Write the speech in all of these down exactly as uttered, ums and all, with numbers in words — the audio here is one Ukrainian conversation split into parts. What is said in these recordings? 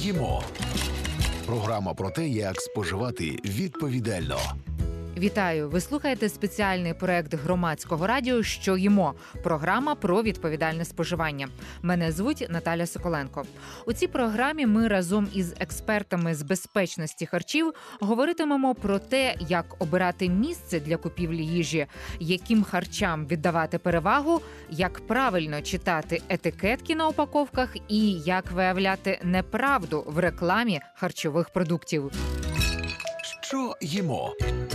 їмо? Програма про те, як споживати відповідально. Вітаю! Ви слухаєте спеціальний проект громадського радіо «Що їмо?» Програма про відповідальне споживання. Мене звуть Наталя Соколенко. У цій програмі ми разом із експертами з безпечності харчів говоритимемо про те, як обирати місце для купівлі їжі, яким харчам віддавати перевагу, як правильно читати етикетки на упаковках і як виявляти неправду в рекламі харчових продуктів. Що їмо?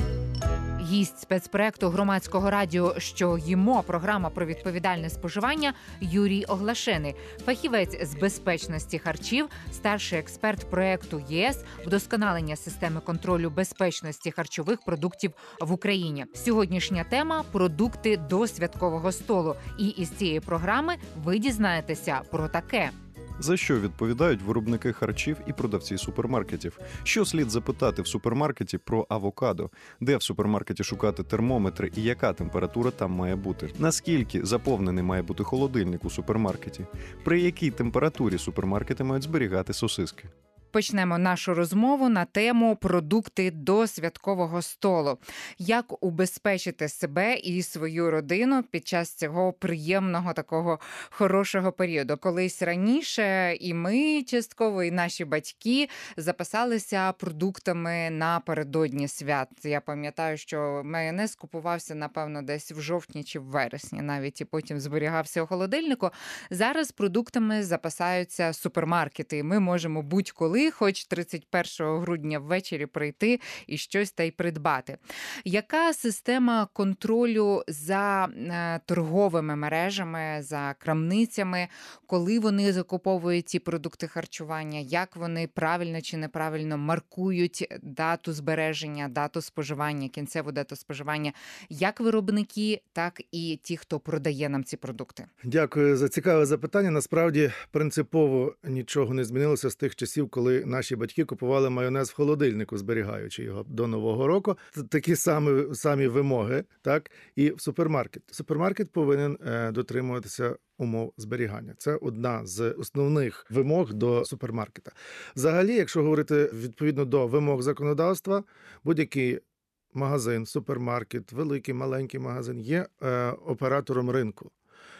Гість спецпроекту громадського радіо «Що їмо?» програма про відповідальне споживання Юрій Оглашений, фахівець з безпечності харчів, старший експерт проекту ЄС вдосконалення системи контролю безпечності харчових продуктів в Україні. Сьогоднішня тема – продукти до святкового столу. І із цієї програми ви дізнаєтеся про таке. За що відповідають виробники харчів і продавці супермаркетів? Що слід запитати в супермаркеті про авокадо? Де в супермаркеті шукати термометри і яка температура там має бути? Наскільки заповнений має бути холодильник у супермаркеті? При якій температурі супермаркети мають зберігати сосиски? Почнемо нашу розмову на тему «Продукти до святкового столу». Як убезпечити себе і свою родину під час цього приємного, такого хорошого періоду. Колись раніше і ми, частково, і наші батьки запасалися продуктами напередодні свят. Я пам'ятаю, що майонез купувався, напевно, десь в жовтні чи в вересні навіть, і потім зберігався у холодильнику. Зараз продуктами запасаються супермаркети. Ми можемо будь-коли хоч тридцять першого грудня ввечері прийти і щось та й придбати. Яка система контролю за е, торговими мережами, за крамницями, коли вони закуповують ці продукти харчування, як вони правильно чи неправильно маркують дату збереження, дату споживання, кінцеву дату споживання, як виробники, так і ті, хто продає нам ці продукти? Дякую за цікаве запитання. Насправді, принципово нічого не змінилося з тих часів, коли наші батьки купували майонез в холодильнику, зберігаючи його до Нового року. Такі самі, самі вимоги, так, і в супермаркет. Супермаркет повинен е, дотримуватися умов зберігання. Це одна з основних вимог до супермаркета. Взагалі, якщо говорити відповідно до вимог законодавства, будь-який магазин, супермаркет, великий, маленький магазин є е, оператором ринку.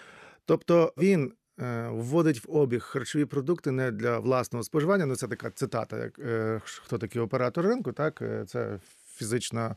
Тобто він вводить в обіг харчові продукти не для власного споживання. Ну, це така цитата, як е, хто такий оператор ринку, так? Це фізична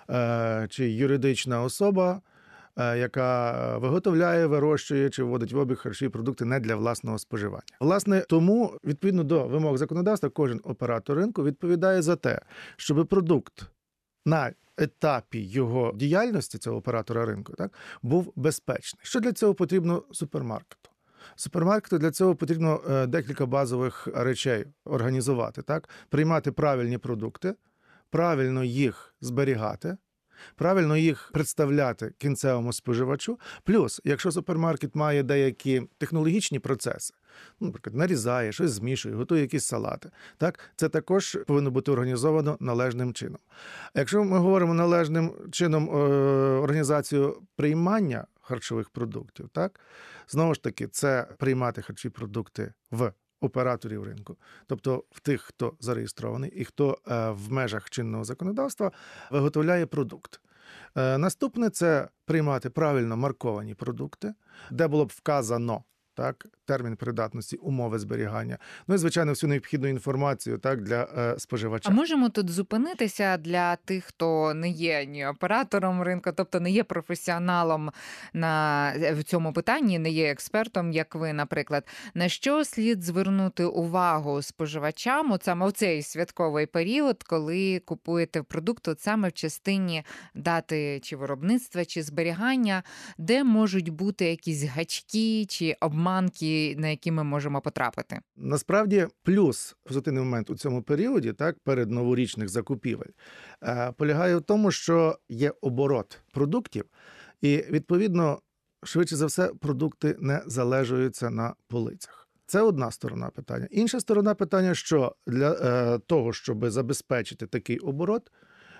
е, чи юридична особа, е, яка виготовляє, вирощує чи вводить в обіг харчові продукти не для власного споживання. Власне, тому, відповідно до вимог законодавства, кожен оператор ринку відповідає за те, щоб продукт на етапі його діяльності, цього оператора ринку, так, був безпечний. Що для цього потрібно супермаркету? Супермаркету для цього потрібно декілька базових речей організувати, так? Приймати правильні продукти, правильно їх зберігати, правильно їх представляти кінцевому споживачу. Плюс, якщо супермаркет має деякі технологічні процеси, ну, наприклад, нарізає, щось змішує, готує якісь салати, так? Це також повинно бути організовано належним чином. Якщо ми говоримо належним чином е- організацію приймання харчових продуктів, так? Знову ж таки, це приймати харчові продукти в операторів ринку, тобто в тих, хто зареєстрований і хто е, в межах чинного законодавства виготовляє продукт. Е, наступне – це приймати правильно марковані продукти, де було б вказано, так, термін придатності, умови зберігання. Ну і, звичайно, всю необхідну інформацію, так, для е, споживача. А можемо тут зупинитися для тих, хто не є ні оператором ринку, тобто не є професіоналом на, в цьому питанні, не є експертом, як ви, наприклад. На що слід звернути увагу споживачам от саме в цей святковий період, коли купуєте продукт от саме в частині дати чи виробництва, чи зберігання, де можуть бути якісь гачки чи обманки, на які ми можемо потрапити? Насправді, плюс позитивний момент у цьому періоді, так, перед новорічних закупівель, е, полягає в тому, що є оборот продуктів, і, відповідно, швидше за все, продукти не залежуються на полицях. Це одна сторона питання. Інша сторона питання, що для е, того, щоб забезпечити такий оборот,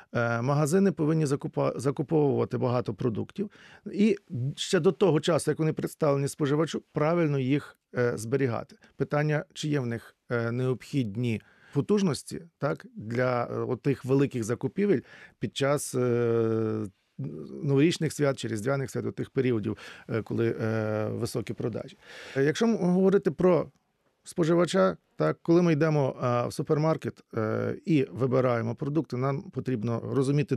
Е, Магазини повинні закупа- закуповувати багато продуктів. І ще до того часу, як вони представлені споживачу, правильно їх е, зберігати. Питання, чи є в них е, необхідні потужності, так, для е, тих великих закупівель під час е, новорічних свят чи різдвяних свят, тих періодів, е, коли е, високі продажі. Е, Якщо говорити про споживача, так, коли ми йдемо е, в супермаркет е, і вибираємо продукти, нам потрібно розуміти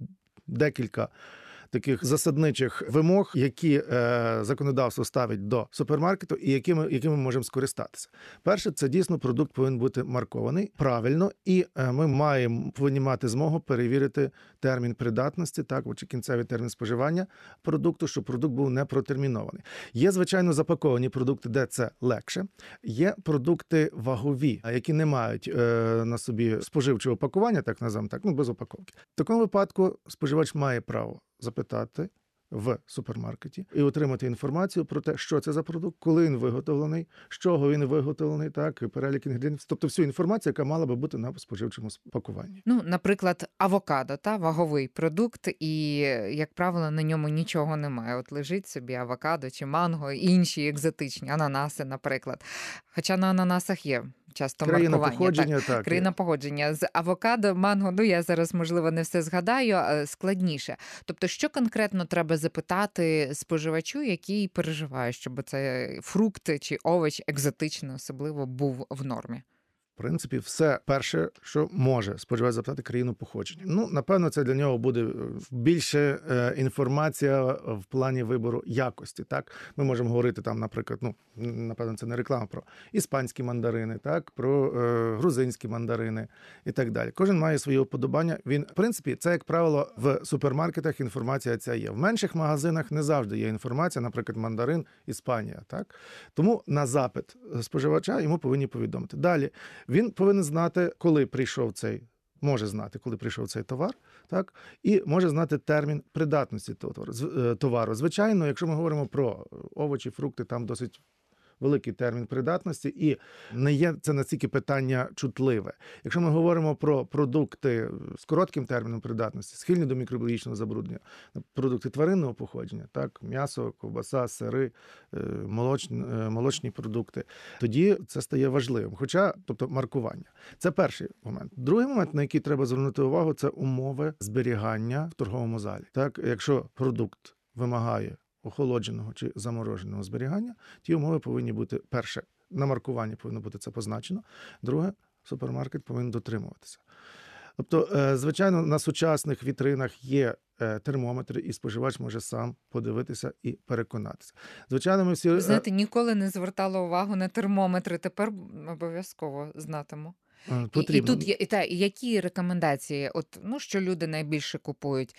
декілька таких засадничих вимог, які е, законодавство ставить до супермаркету і якими, якими ми можемо скористатися. Перше, це дійсно продукт повинен бути маркований правильно, і е, ми маємо, повинні мати змогу перевірити термін придатності, так, чи кінцевий термін споживання продукту, щоб продукт був не протермінований. Є, звичайно, запаковані продукти, де це легше. Є продукти вагові, які не мають е, на собі споживчого пакування, так називаємо так, ну без упаковки. В такому випадку споживач має право запитати в супермаркеті і отримати інформацію про те, що це за продукт, коли він виготовлений, з чого він виготовлений, так, і перелік інгредієнтів. Тобто всю інформацію, яка мала би бути на споживчому пакуванні. Ну, наприклад, авокадо, та ваговий продукт, і, як правило, на ньому нічого немає. От лежить собі авокадо чи манго, і інші екзотичні, ананаси, наприклад. Хоча на ананасах є часто Країна маркування. походження, так. так. Країна походження. З авокадо, манго, ну я зараз, можливо, не все згадаю, а складніше. Тобто, що конкретно треба запитати споживачу, який переживає, щоб цей фрукт чи овоч екзотичний особливо був в нормі? В принципі, все перше, що може споживач запитати, країну походження. Ну, напевно, це для нього буде більше е, інформація в плані вибору якості. Так, ми можемо говорити там, наприклад, ну напевно, це не реклама, про іспанські мандарини, так, про е, грузинські мандарини і так далі. Кожен має свої уподобання. Він, в принципі, це, як правило, в супермаркетах інформація ця є. В менших магазинах не завжди є інформація, наприклад, мандарин, Іспанія. Так, тому на запит споживача йому повинні повідомити. Далі. Він повинен знати, коли прийшов цей, може знати, коли прийшов цей товар, так, і може знати термін придатності товару. Звичайно, якщо ми говоримо про овочі, фрукти, там досить великий термін придатності, і не є це настільки питання чутливе. Якщо ми говоримо про продукти з коротким терміном придатності, схильні до мікробіологічного забруднення, продукти тваринного походження, так, м'ясо, ковбаса, сири, молочні, молочні продукти, тоді це стає важливим. Хоча, тобто, маркування. Це перший момент. Другий момент, на який треба звернути увагу, це умови зберігання в торговому залі. Так, якщо продукт вимагає охолодженого чи замороженого зберігання, ті умови повинні бути, перше, на маркуванні повинно бути це позначено, друге, супермаркет повинен дотримуватися. Тобто, звичайно, на сучасних вітринах є термометри, і споживач може сам подивитися і переконатися. Звичайно, ми всі... Ви знаєте, ніколи не звертала увагу на термометри, тепер обов'язково знатиму. Потрібно. І, і тут є, і, та, і які рекомендації, от, ну, що люди найбільше купують?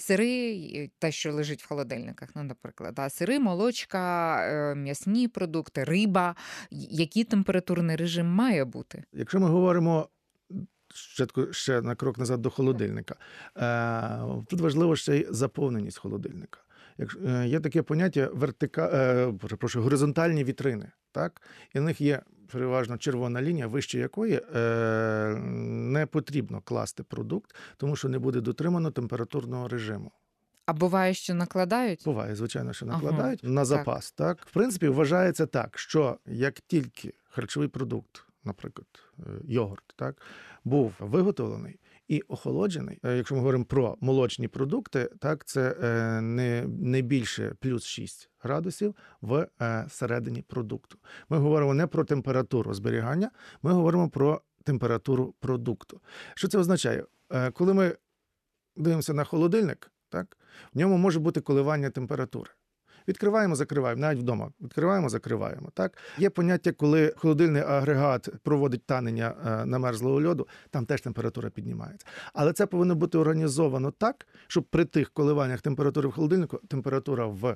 Сири, те, що лежить в холодильниках, ну, наприклад, да, сири, молочка, м'ясні продукти, риба. Який температурний режим має бути? Якщо ми говоримо ще, ще на крок назад до холодильника, е, тут важливо ще й заповненість холодильника. Якщо, е, є таке поняття вертика, е, прошу, горизонтальні вітрини, так? І на них є переважно червона лінія, вище якої е, не потрібно класти продукт, тому що не буде дотримано температурного режиму. А буває, що накладають? Буває, звичайно, що накладають ага, на запас. Так. так. В принципі, вважається так, що як тільки харчовий продукт, наприклад, йогурт, так, був виготовлений і охолоджений, якщо ми говоримо про молочні продукти, так, це не, не більше плюс шість градусів в середині продукту. Ми говоримо не про температуру зберігання, ми говоримо про температуру продукту. Що це означає? Коли ми дивимося на холодильник, так, в ньому може бути коливання температури. Відкриваємо, закриваємо, навіть вдома. Відкриваємо, закриваємо. Так? Є поняття, коли холодильний агрегат проводить танення намерзлого льоду, там теж температура піднімається. Але це повинно бути організовано так, щоб при тих коливаннях температури в холодильнику температура в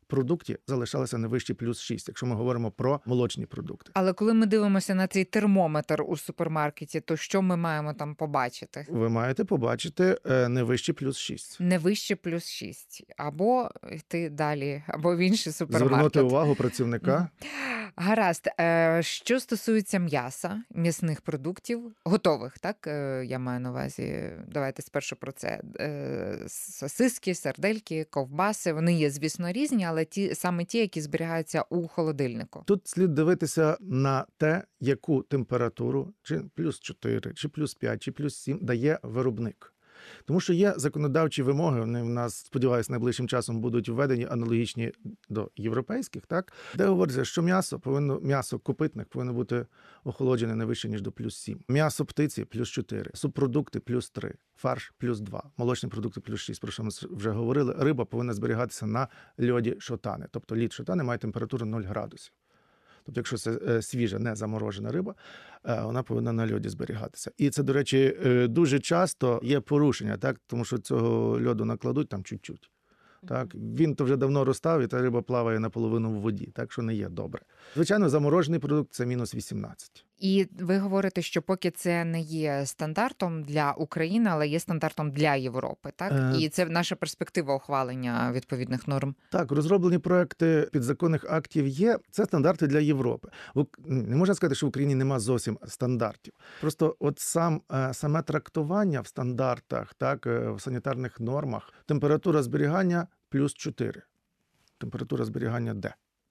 продукті залишалася не вище плюс шість, якщо ми говоримо про молочні продукти. Але коли ми дивимося на цей термометр у супермаркеті, то що ми маємо там побачити? Ви маєте побачити е, не вище плюс шість. Не вище плюс шість. Або йти далі, або в інший супермаркет. Звернути увагу працівника. Гаразд. Е, Що стосується м'яса, м'ясних продуктів, готових, так? Е, Я маю на увазі, давайте спершу про це. Е, Сосиски, сардельки, ковбаси, вони є, звісно, різні, але ті, саме ті, які зберігаються у холодильнику. Тут слід дивитися на те, яку температуру, чи плюс чотири, чи плюс п'ять, чи плюс сім дає виробник. Тому що є законодавчі вимоги, вони в нас, сподіваюся, найближчим часом будуть введені аналогічні до європейських, так? Де говориться, що м'ясо повинно, м'ясо копитних повинно бути охолоджене не вище, ніж до плюс сім. М'ясо птиці плюс чотири, субпродукти плюс три, фарш плюс два, молочні продукти плюс шість, про що ми вже говорили. Риба повинна зберігатися на льоді шотани, тобто лід шотани має температуру нуль градусів. Тобто, якщо це свіжа, не заморожена риба, вона повинна на льоді зберігатися. І це, до речі, дуже часто є порушення, так? Тому що цього льоду накладуть там чуть-чуть. Так? Він то вже давно розстав, і та риба плаває наполовину в воді, так що не є добре. Звичайно, заморожений продукт – це мінус вісімнадцять. І ви говорите, що поки це не є стандартом для України, але є стандартом для Європи, так? Е... І це наша перспектива ухвалення відповідних норм. Так, розроблені проекти підзаконних актів є. Це стандарти для Європи. Не можна сказати, що в Україні нема зовсім стандартів. Просто от сам, саме трактування в стандартах, так, в санітарних нормах, температура зберігання плюс чотири. Температура зберігання де?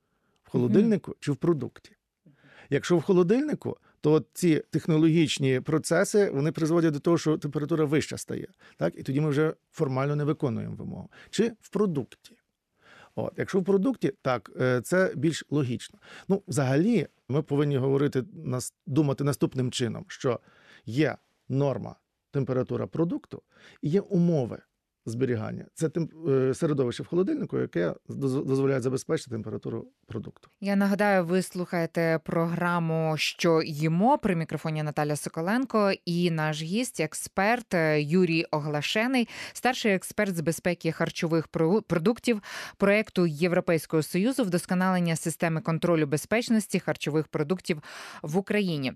В холодильнику mm-hmm. чи в продукті? Якщо в холодильнику, то ці технологічні процеси, вони призводять до того, що температура вища стає. Так? І тоді ми вже формально не виконуємо вимогу. Чи в продукті. От. Якщо в продукті, так, це більш логічно. Ну, взагалі, ми повинні говорити, думати наступним чином, що є норма температура продукту і є умови зберігання. Це тим, середовище в холодильнику, яке дозволяє забезпечити температуру продукту. Я нагадаю, ви слухаєте програму «Що їмо?» при мікрофоні Наталя Соколенко і наш гість, експерт Юрій Оглашений, старший експерт з безпеки харчових продуктів проєкту Європейського Союзу вдосконалення системи контролю безпечності харчових продуктів в Україні.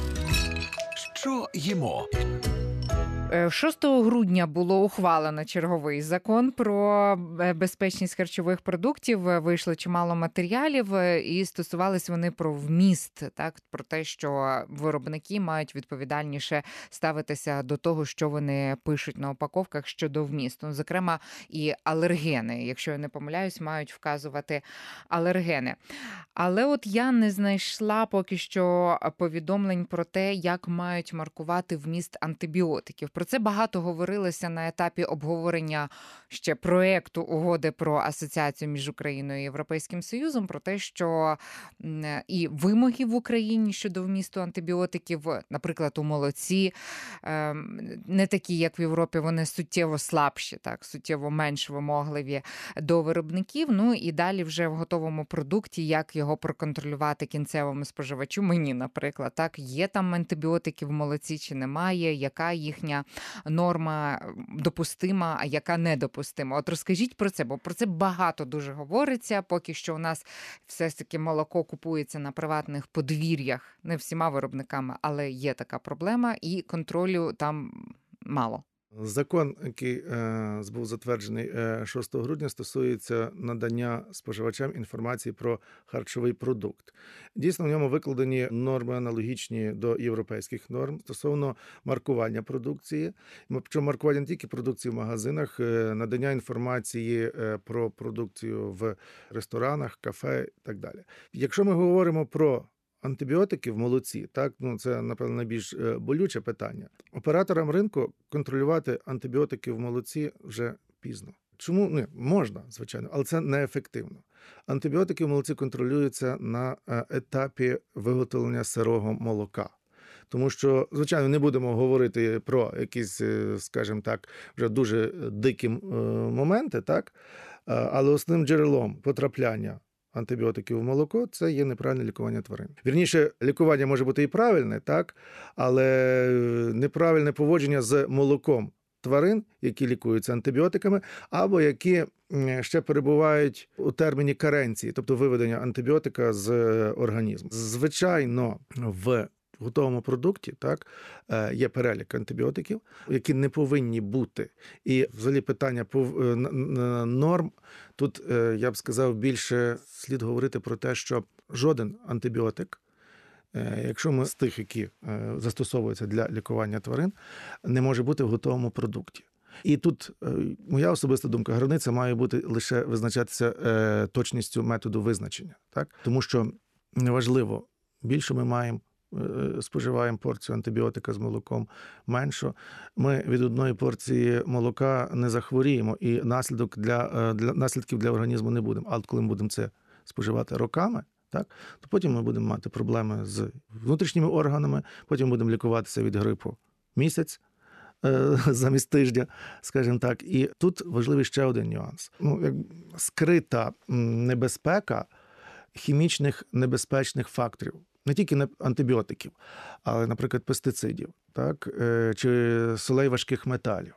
Що їмо? шостого грудня було ухвалено черговий закон про безпечність харчових продуктів. Вийшло чимало матеріалів, і стосувались вони про вміст, так, про те, що виробники мають відповідальніше ставитися до того, що вони пишуть на упаковках щодо вмісту. Зокрема, і алергени, якщо я не помиляюсь, мають вказувати алергени. Але от я не знайшла поки що повідомлень про те, як мають маркувати вміст антибіотиків. Про це багато говорилося на етапі обговорення ще проєкту угоди про асоціацію між Україною і Європейським Союзом, про те, що і вимоги в Україні щодо вмісту антибіотиків, наприклад, у молоці, не такі, як в Європі, вони суттєво слабші, так, суттєво менш вимогливі до виробників. Ну і далі вже в готовому продукті, як його проконтролювати кінцевому споживачу, мені, наприклад, так, є там антибіотики в молоці чи немає, яка їхня норма допустима, а яка недопустима. От розкажіть про це, бо про це багато дуже говориться. Поки що у нас все ж таки молоко купується на приватних подвір'ях, не всіма виробниками, але є така проблема, і контролю там мало. Закон, який е, був затверджений шостого грудня, стосується надання споживачам інформації про харчовий продукт. Дійсно, в ньому викладені норми аналогічні до європейських норм стосовно маркування продукції. Причому маркування не тільки продукції в магазинах, е, надання інформації е, про продукцію в ресторанах, кафе і так далі. Якщо ми говоримо про антибіотики в молоці, так, ну це, напевно, найбільш болюче питання. Операторам ринку контролювати антибіотики в молоці вже пізно. Чому? Не, можна, звичайно, але це неефективно. Антибіотики в молоці контролюються на етапі виготовлення сирого молока. Тому що, звичайно, не будемо говорити про якісь, скажімо так, вже дуже дикі моменти, так, але основним джерелом потрапляння антибіотиків в молоко – це є неправильне лікування тварин. Вірніше, лікування може бути і правильне, так, але неправильне поводження з молоком тварин, які лікуються антибіотиками, або які ще перебувають у терміні каренції, тобто виведення антибіотика з організму. Звичайно, в готовому продукті так, є перелік антибіотиків, які не повинні бути. І взагалі питання норм, тут, я б сказав, більше слід говорити про те, що жоден антибіотик, якщо ми з тих, які застосовуються для лікування тварин, не може бути в готовому продукті. І тут моя особиста думка, границя має бути лише визначатися точністю методу визначення. Так? Тому що неважливо, більше ми маємо, споживаємо порцію антибіотика з молоком, менше, ми від одної порції молока не захворіємо і наслідок для, для, наслідків для організму не будемо. А коли ми будемо це споживати роками, так, то потім ми будемо мати проблеми з внутрішніми органами, потім будемо лікуватися від грипу місяць е, замість тижня, скажімо так. І тут важливий ще один нюанс. Ну, як скрита небезпека хімічних небезпечних факторів. Не тільки антибіотиків, але, наприклад, пестицидів, так, е, чи солей важких металів.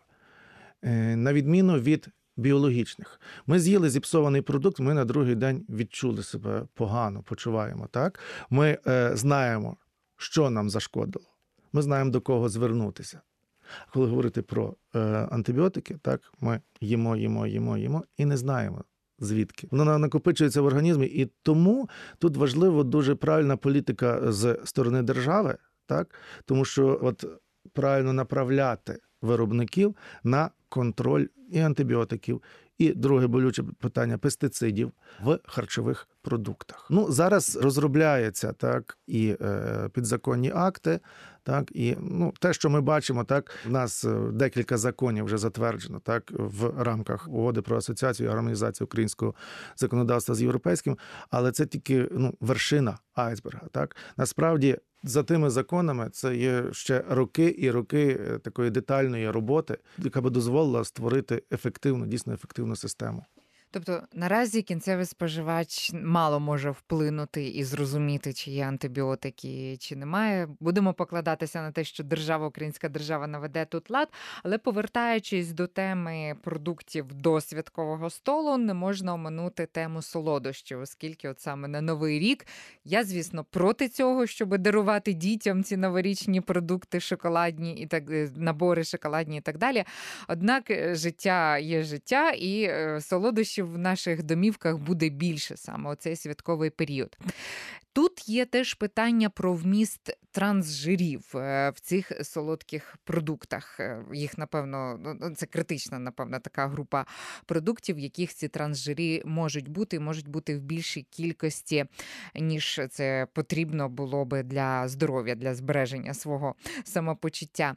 Е, на відміну від біологічних. Ми з'їли зіпсований продукт, ми на другий день відчули себе погано, почуваємо. Так? Ми е, знаємо, що нам зашкодило. Ми знаємо, до кого звернутися. Коли говорити про е, антибіотики, так, ми їмо, їмо, їмо, їмо і не знаємо, звідки. Воно накопичується в організмі, і тому тут важливо дуже правильна політика з сторони держави, так? Тому що от правильно направляти виробників на контроль і антибіотиків, і друге болюче питання пестицидів в харчових продуктах. Ну, зараз розробляється так і е, підзаконні акти, так і ну те, що ми бачимо, так в нас декілька законів вже затверджено, так в рамках угоди про асоціацію і гармонізацію українського законодавства з європейським, але це тільки ну вершина айсберга. Так насправді за тими законами це є ще роки і роки такої детальної роботи, яка би дозволила створити ефективну, дійсно ефективну систему. Тобто наразі кінцевий споживач мало може вплинути і зрозуміти, чи є антибіотики, чи немає. Будемо покладатися на те, що держава, українська держава наведе тут лад, але повертаючись до теми продуктів до святкового столу, не можна оминути тему солодощів, оскільки от саме на Новий рік я, звісно, проти цього, щоб дарувати дітям ці новорічні продукти шоколадні і так набори шоколадні і так далі. Однак життя є життя, і солодощі в наших домівках буде більше саме у цей святковий період. Тут є теж питання про вміст трансжирів в цих солодких продуктах. Їх, напевно, це критична, напевно, така група продуктів, в яких ці трансжири можуть бути, можуть бути в більшій кількості, ніж це потрібно було би для здоров'я, для збереження свого самопочуття.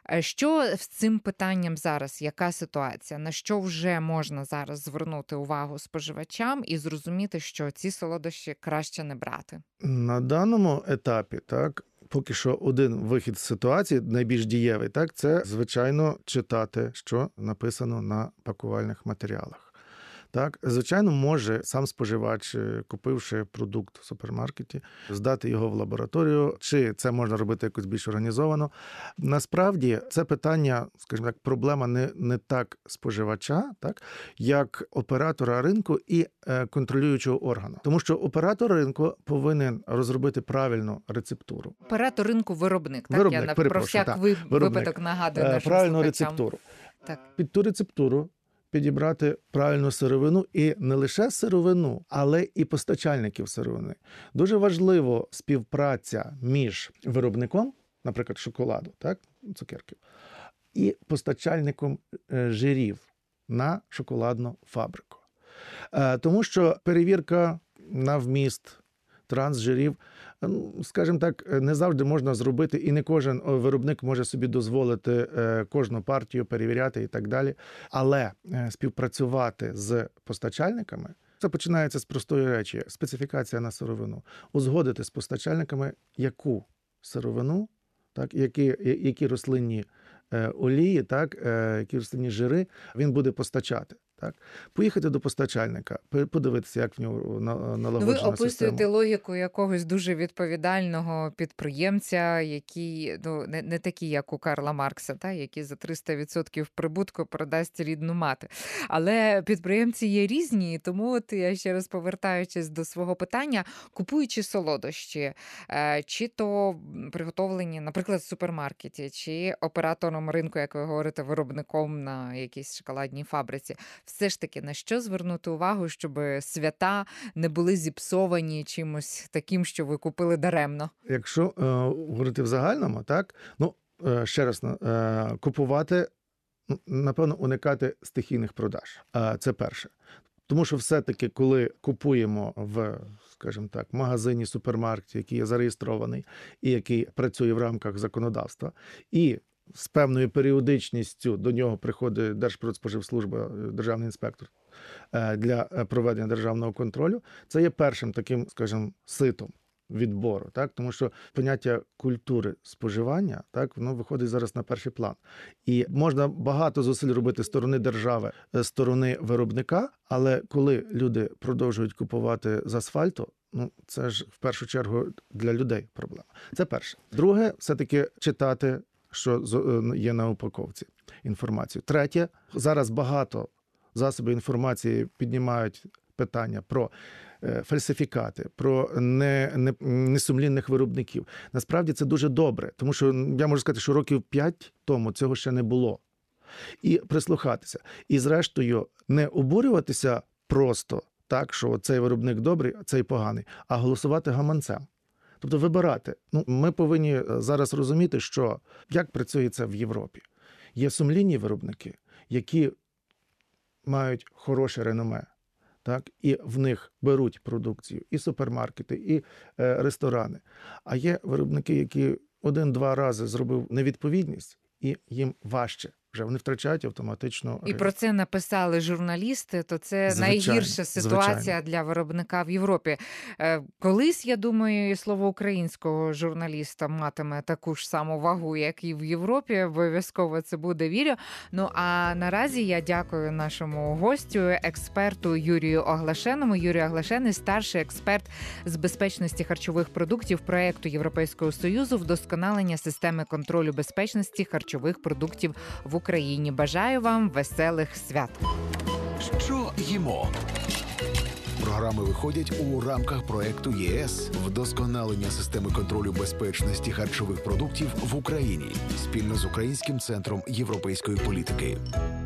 Що з цим питанням зараз? Яка ситуація? На що вже можна зараз звернути увагу споживачам і зрозуміти, що ці солодощі краще не брати? На даному етапі, так, поки що один вихід з ситуації, найбільш дієвий, так, це, звичайно, читати, що написано на пакувальних матеріалах. Так, звичайно, може сам споживач, купивши продукт в супермаркеті, здати його в лабораторію, чи це можна робити якось більш організовано. Насправді, це питання, скажімо так, проблема не, не так споживача, так, як оператора ринку і е, контролюючого органу. Тому що оператор ринку повинен розробити правильну рецептуру. Оператор ринку – виробник, так? Виробник, Я перепрошую, про всяк так, ви... виробник. випадок нагадую нашим правильну слухачам. рецептуру. Так. Під ту рецептуру підібрати правильну сировину, і не лише сировину, але і постачальників сировини. Дуже важливо співпраця між виробником, наприклад, шоколаду, так, цукерків, і постачальником жирів на шоколадну фабрику. Тому що перевірка на вміст трансжирів, скажімо так, не завжди можна зробити, і не кожен виробник може собі дозволити кожну партію перевіряти і так далі. Але співпрацювати з постачальниками, це починається з простої речі – специфікація на сировину. Узгодити з постачальниками, яку сировину, так, які, які рослинні олії, так, які рослинні жири він буде постачати. Так? Поїхати до постачальника, подивитися, як в нього налагоджена система. Ви описуєте логіку якогось дуже відповідального підприємця, який, ну, не, не такий, як у Карла Маркса, та, який за триста відсотків прибутку продасть рідну мати. Але підприємці є різні, тому от я ще раз повертаючись до свого питання, купуючи солодощі, чи то приготовлені, наприклад, в супермаркеті, чи оператором ринку, як ви говорите, виробником на якійсь шоколадній фабриці, все ж таки на що звернути увагу, щоб свята не були зіпсовані чимось таким, що ви купили даремно? Якщо е, говорити в загальному, так, ну, е, ще раз, е, купувати, напевно, уникати стихійних продаж. Е, це перше. Тому що все-таки, коли купуємо в, скажімо так, магазині, супермаркеті, який є зареєстрований і який працює в рамках законодавства, і з певною періодичністю до нього приходить Держпродспоживслужба, державний інспектор для проведення державного контролю, це є першим таким, скажімо, ситом відбору, так? Тому що поняття культури споживання, так, воно виходить зараз на перший план. І можна багато зусиль робити з сторони держави, з сторони виробника, але коли люди продовжують купувати з асфальту, ну, це ж в першу чергу для людей проблема. Це перше. Друге, все-таки читати, що є на упаковці, інформацію. Третє, зараз багато засобів інформації піднімають питання про фальсифікати, про не, не, несумлінних виробників. Насправді це дуже добре, тому що я можу сказати, що років п'ять тому цього ще не було. І прислухатися. І зрештою не обурюватися просто так, що цей виробник добрий, а цей поганий, а голосувати гаманцем. Тобто вибирати. Ну, ми повинні зараз розуміти, що як працює це в Європі. Є сумлінні виробники, які мають хороше реноме. Так, і в них беруть продукцію і супермаркети, і е, ресторани. А є виробники, які один-два рази зробив невідповідність, і їм важче. Вже вони втрачають автоматично. І про це написали журналісти, то це Звичайно, найгірша ситуація звичайно. для виробника в Європі. Колись, я думаю, і слово українського журналіста матиме таку ж саму вагу, як і в Європі. Обов'язково це буде, вірю. Ну, а наразі я дякую нашому гостю, експерту Юрію Оглашеному. Юрій Оглашений – старший експерт з безпечності харчових продуктів проєкту Європейського Союзу «Вдосконалення системи контролю безпечності харчових продуктів в Україні». Бажаю вам веселих свят. Що їмо? Програми виходять у рамках проекту ЄС «Вдосконалення системи контролю безпечності харчових продуктів в Україні» спільно з Українським центром європейської політики.